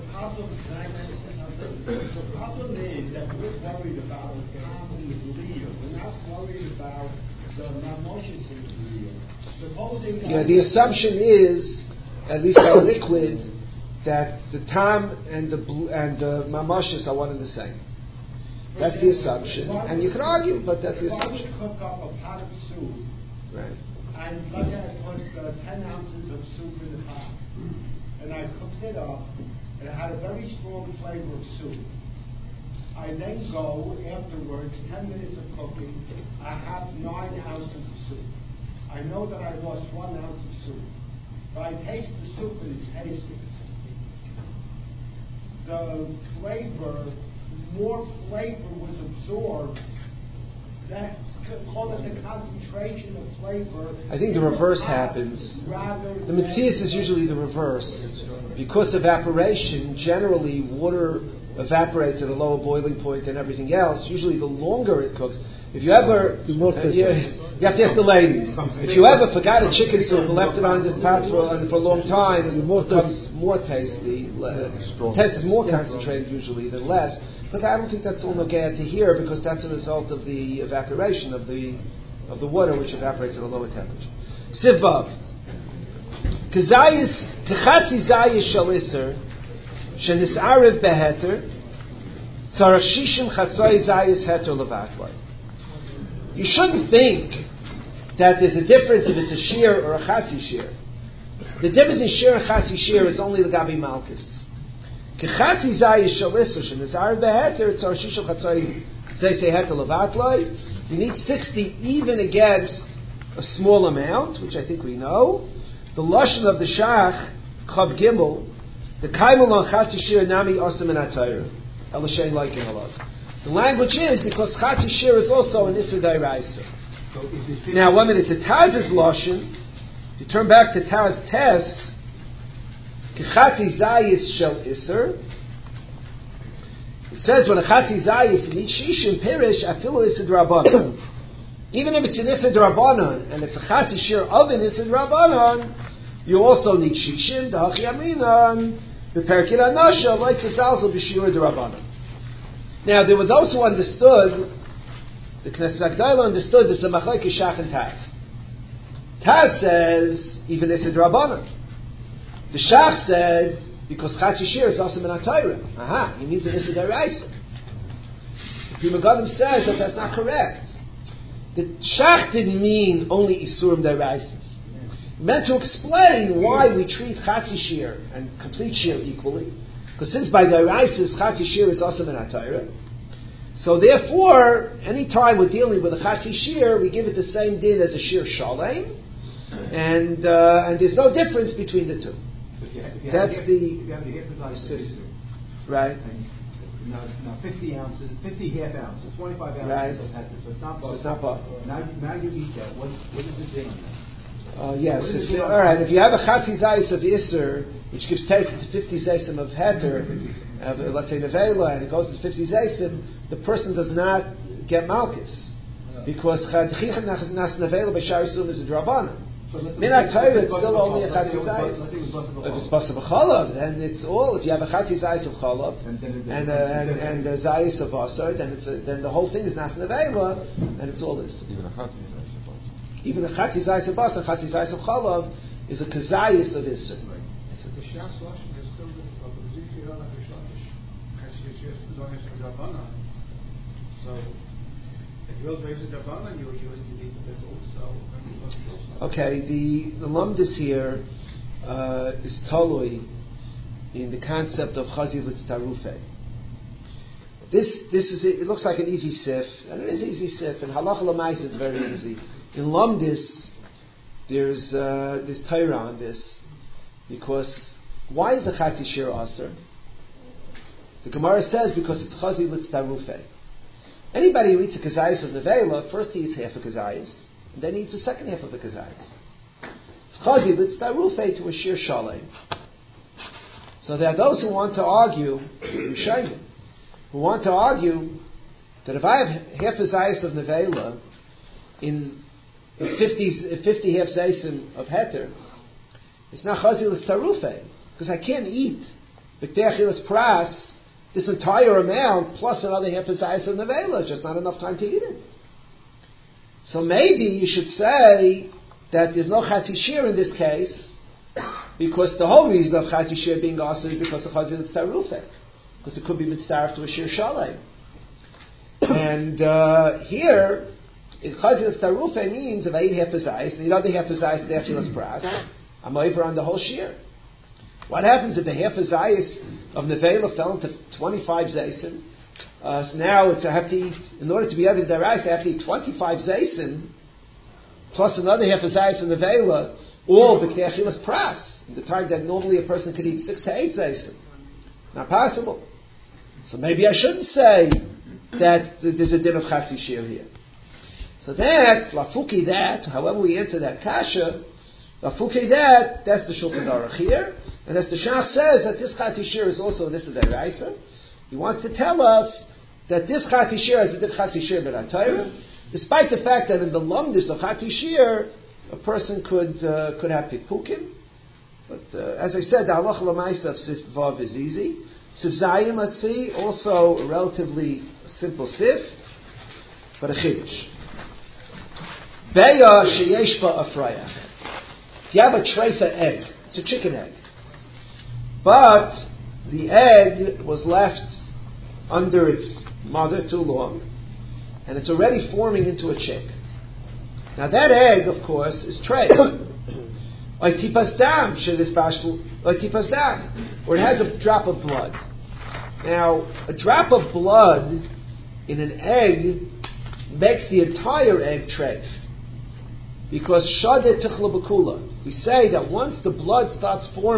[SPEAKER 11] The problem is that we're worried about the calm in the belief. We're not worried about the emotions in the belief. Supposing that
[SPEAKER 1] the assumption is, at least by liquid, that the tam and the mamoshes are one and the same. That's the assumption, and you can argue, but that's the assumption.
[SPEAKER 11] If I would cook up a pot of soup,
[SPEAKER 1] right?
[SPEAKER 11] And let's say I put 10 ounces of soup in the pot, and I cooked it up, and it had a very strong flavor of soup. I then go afterwards, 10 minutes of cooking, I have 9 ounces of soup. I know that I lost 1 ounce of soup, but I taste the soup and it's tasty. The flavor, more flavor was absorbed. That call it the concentration of flavor.
[SPEAKER 1] I think the reverse happens. The Metzias is usually the reverse. Because evaporation, generally water evaporates at a lower boiling point than everything else. Usually the longer it cooks. If you ever, you have to ask the ladies. If you ever forgot a chicken soup and left it on the pot for a long time, it becomes more tasty. Taste is more concentrated usually than less. But I don't think that's all nogea to here, because that's a result of the evaporation of the water, which evaporates at a lower temperature. Sivav. Kechatzi zayis shel iser shenis'arev beheter tzarach shishim chatzoi zayis heter levatlai. You shouldn't think that there's a difference if it's a shear or a chatzi shear. The difference in shear and chatzi shear is only the gabi malchus. Kechatzi zayis shel iser shenis'arev beheter tzarach shishim chatzoi zayis heter levatlai. You need 60 even against a small amount, which I think we know. The lashon of the shach Chav Gimel, the Kaimel on Chatzi Shir Nami Osam in Atayra. Elishay like in Allah. The language is because Chatzi Shir is also an Isser Dairaisa. Now, 1 minute, the Taz's Lashon, if you turn back to Taz Tes, Kechatzi Zayis Shel Isser, it says when a Chatzi Zayis needs Shishim Pirish, Afilu Isser Drabanan. Even if it's an Isser Drabanan, and it's a Chatzi Shir of an Isser Drabanan, you also need Shishim, Da'achi Aminan, the Perkid Anasha, like the Zalzal B'Shir Drabanan. Now, there were those who understood, the Knesset Agdala understood this is a Machlekes Shach and Taz. Taz says, even Isser Drabanan. The Shach said, because Chatzi Shir is also Min HaTorah. Aha, he means an Isser Daraisa. The Pri Megadim says that that's not correct. The Shach didn't mean only Isurim Daraisas. He meant to explain why we treat Chatzi Shir and complete Shir equally. Because since by Daraisas, Chatzi Shir is also Min HaTorah. So therefore, any time we're dealing with a Chatzi Shir, we give it the same din as a Shir Shalem. And there's no difference between the two. That's the...
[SPEAKER 7] If you have the half size,
[SPEAKER 1] right.
[SPEAKER 7] Now 50 ounces, 50 half ounces, 25 ounces,
[SPEAKER 1] right.
[SPEAKER 7] So it's not butter.
[SPEAKER 1] So it's not butter.
[SPEAKER 7] Now you eat that. What is the din on that?
[SPEAKER 1] Yes. All right. If you have a Chatzi Zayis of Isser, which gives taste to 50 Zaysim of Heter, let's say Nevela, and it goes to 50 Zaysim, the person does not get Malchus. Because Chadchicha Nas Nevela B'Shar Yisum is a Drabana. Min HaTorah, it's still only a Chatzi Zayis. If it's Basar B'Chalav, then it's all. If you have a Chatzi Zayis of Chalav and a Zayis of Basar, then the whole thing is Nas Nevela, and it's all this. Even a Chatzi Zayis of Basar, Chatzi Zayis of Chalav is a Kazayis of Isser.
[SPEAKER 7] So, if you're raising the Rabbanan, you need that also.
[SPEAKER 1] Okay, the Lumdis here is Toloi in the concept of Chazilitz Tarufeh. This is it looks like an easy sif, and it is easy sif, and Halacha L'Mais it's very easy. In Lumdis, there's Torah on this, because why is the Chatzi Shir Aser? The Gemara says because it's Chazilitz Tarufeh. Anybody who eats a kazayis of nevela, first he eats half a kazayis, and then he eats the second half of a kazayis. It's chazilitz tarufei to a shir shalem. So there are those who want to argue, Rishayim, who want to argue that if I have half a zayis of nevela in 50 half zaysim of heter, it's not chazilitz tarufei, because I can't eat b'te'achilas pras this entire amount plus another half a zayis of nevela, just not enough time to eat it. So maybe you should say that there's no Chatzi Shir in this case, because the whole reason of Chatzi Shir being also is because of Chazilitz Tarufeh, because it could be mitzaref to a Shir Shalem. And here, in Chazilitz Tarufeh means if I eat half a zayis, and the other half a zayis de'achilas pras, I'm over on the whole Shir. What happens if the half a zayis of nevela fell into 25 zaysim? So now I have to eat, in order to be able to derive, I have to eat 25 zaysim plus another half a zayis of nevela, all b'k'te'achilas pras, in the time that normally a person could eat 6 to 8 zaysim. Not possible. So maybe I shouldn't say that there's a din of Chatzi Shir here. So that, lafuki that, however we answer that kasha, lafuki that's the Shulchan Aruch here. And as the Shach says that this Chatzi Shir is also this is the Raisa, he wants to tell us that this Chatzi Shir is a Chatzi Shir Min HaTorah, despite the fact that in the Lumdis of Chatzi Shir, a person could have Pikpukim. But as I said, the Halacha L'Maisa of Sif Vav is easy. Sif Zayim, let's see, also a relatively simple Sif, but a Chiddush. Beya sheyesh ba afrayach. If you have a treifa egg, it's a chicken egg, but the egg was left under its mother too long, and it's already forming into a chick. Now that egg, of course, is treif. Like tipas dam, like tipas dam, or it has a drop of blood. Now, a drop of blood in an egg makes the entire egg treif. Because shadeh tichla b'kula. We say that once the blood starts forming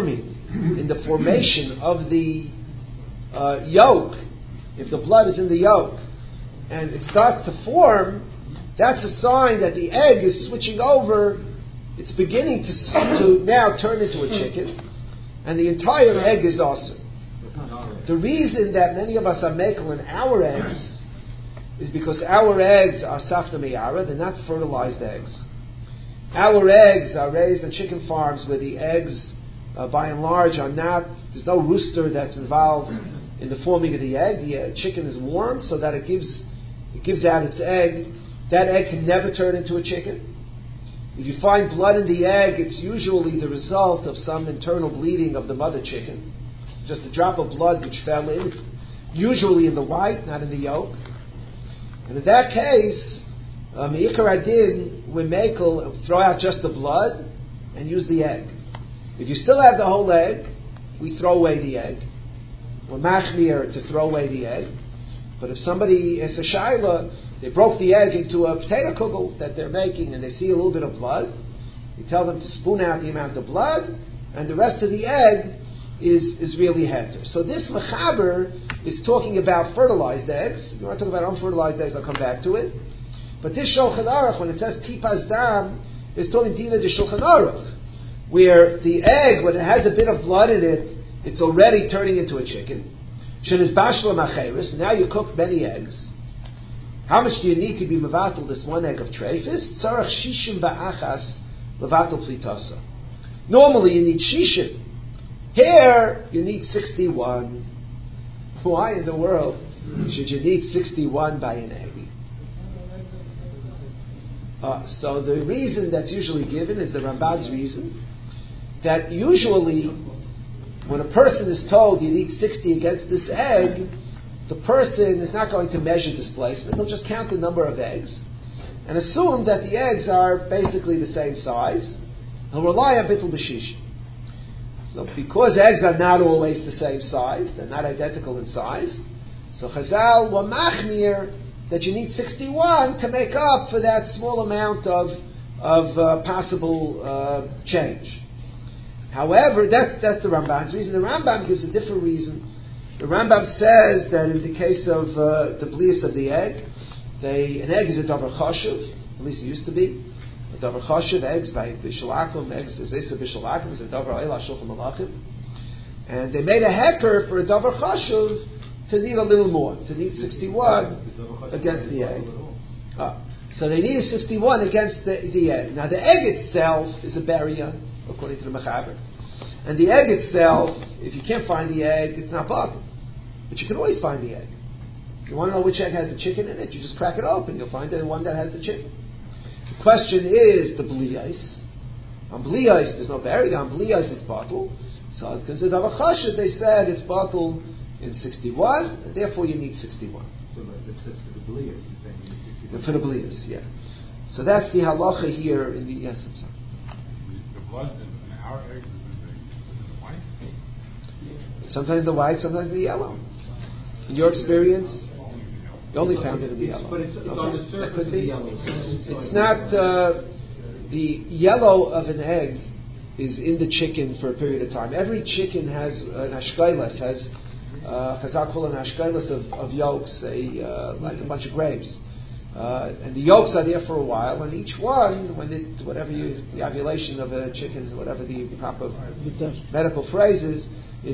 [SPEAKER 1] in the formation of the yolk, if the blood is in the yolk, and it starts to form, that's a sign that the egg is switching over. It's beginning to now turn into a chicken, and the entire egg is awesome. The reason that many of us are making our eggs is because our eggs are safna me'ara, they're not fertilized eggs. Our eggs are raised on chicken farms where the eggs, by and large, are not, there's no rooster that's involved in the forming of the egg. The chicken is warm so that it gives out its egg. That egg can never turn into a chicken. If you find blood in the egg, it's usually the result of some internal bleeding of the mother chicken. Just a drop of blood which fell in. It's usually in the white, not in the yolk. And in that case, me'ikar adin, we throw out just the blood and use the egg. If you still have the whole egg, we throw away the egg. We're machmir to throw away the egg. But if somebody is a shaila, they broke the egg into a potato kugel that they're making and they see a little bit of blood, we tell them to spoon out the amount of blood, and the rest of the egg is really heter. So this mechaber is talking about fertilized eggs. If you want to talk about unfertilized eggs, I'll come back to it. But this Shulchan Aruch, when it says tipas dam, is talking dina de Shulchan Aruch, where the egg, when it has a bit of blood in it, it's already turning into a chicken. Shenis bashla macheris. Now you cook many eggs. How much do you need to be mevatel this one egg of treifis? Tzarach shishim ba'achas mevatel plitasa. Normally you need shishim. Here, you need 61. Why in the world should you need 61 by an egg? So the reason that's usually given is the Ramban's reason, that usually when a person is told you need 60 against this egg, the person is not going to measure displacement. He'll just count the number of eggs and assume that the eggs are basically the same size. He'll rely on bittul b'shish. So because eggs are not always the same size, they're not identical in size, so Chazal were machmir that you need 61 to make up for that small amount of possible change. However, that's the Rambam's reason. The Rambam gives a different reason. The Rambam says that in the case of the blias of the egg, an egg is a davar chashuv, at least it used to be. A davar chashuv, eggs by bishul akum, eggs is a bishul akum, is a davar oila shulchan malachim. And they made a hecker for a davar chashuv to need a little more, to need 61 against the egg. So they need 61 against the egg. Now the egg itself is a barrier, according to the Mechaber. And the egg itself, if you can't find the egg, it's not bottom. But you can always find the egg. If you want to know which egg has the chicken in it, you just crack it open. You'll find the one that has the chicken. The question is the blias. On blias, there's no barrier. On blias, it's bottle. So it's considered avachasha. They said it's bottle in 61, and therefore you need 61.
[SPEAKER 7] So that's for the blias, you're saying you need 61.
[SPEAKER 1] For the blias, yeah. So that's the halacha here in the, yes, I'm sorry.
[SPEAKER 12] The blood in our eggs is in the white?
[SPEAKER 1] Sometimes the white, sometimes the yellow. In your experience, you only found it in the yellow.
[SPEAKER 7] But it's on the surface of the yellow.
[SPEAKER 1] It's not, the yellow of an egg is in the chicken for a period of time. Every chicken has an ashkailas, has Chazal call an ashkailas of yolks, like a bunch of grapes. And the yolks are there for a while, and each one, the ovulation of a chicken, whatever the proper medical phrase is,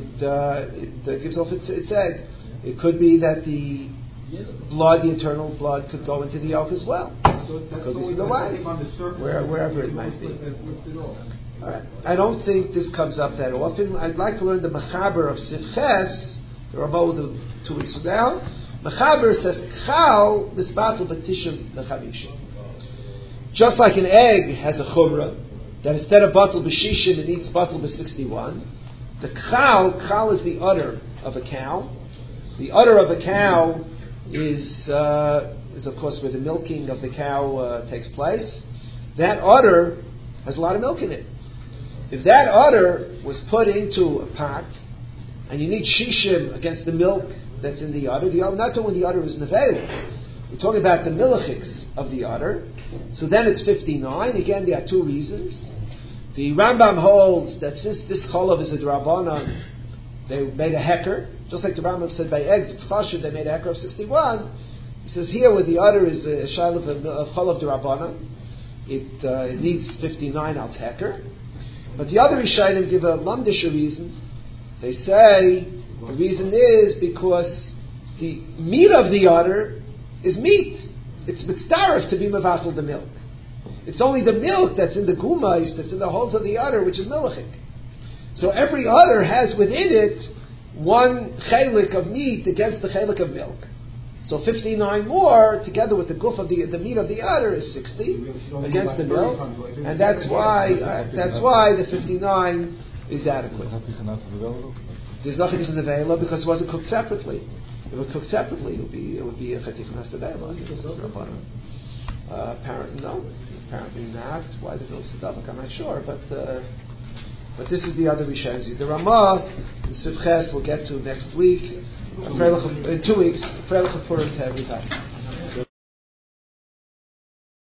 [SPEAKER 1] it gives off its egg. It could be that the blood, the internal blood, could go into the yolk as well. It could be the white, wherever it might be. All right. I don't think this comes up that often. I'd like to learn the Mechaber of Sifches, the Ramah 2 weeks from now. Mechaber says, Chal misbatel b'tishim l'chamisha. Just like an egg has a chumrah, that instead of batel b'shishim, it needs batel b'sixty-one. The chal is the udder of a cow. The udder of a cow is of course where the milking of the cow takes place. That udder has a lot of milk in it. If that udder was put into a pot, and you need shishim against the milk that's in the udder, we're not talking when the udder is nevel. We're talking about the milichiks of the udder. So then it's 59. Again, there are two reasons. The Rambam holds that since this cholav is a drabanan, they made a hecker, just like the Rambam said by eggs, it's chashiv, they made a hecker of 61. He says here where the udder is a shayla of cholav drabanan, it needs 59 al hecker. But the other Rishayim give a lamdisha reason. They say the reason is because the meat of the udder is meat. It's mitzdarif to be mevatel the milk. It's only the milk that's in the gumais, that's in the holes of the udder, which is milachik. So every udder has within it one chelik of meat against the chelik of milk. So 59 more, together with the guf of the meat of the udder, is 60 against the milk, and that's why the 59 is adequate. There's nothing in the vela because it wasn't cooked separately. If it was cooked separately, it would be a chatichas vela. Apparently not. Why there's no tzedavak, I'm not sure, but this is the other Rishazi. The Ramah, the Sivches, we'll get to next week. In 2 weeks. Freilich Purim to everybody.